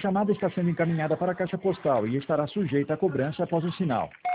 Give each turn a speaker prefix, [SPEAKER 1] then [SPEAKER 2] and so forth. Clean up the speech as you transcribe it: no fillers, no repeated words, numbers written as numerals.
[SPEAKER 1] chamada está sendo encaminhada para a caixa postal e estará sujeita a cobrança após o sinal.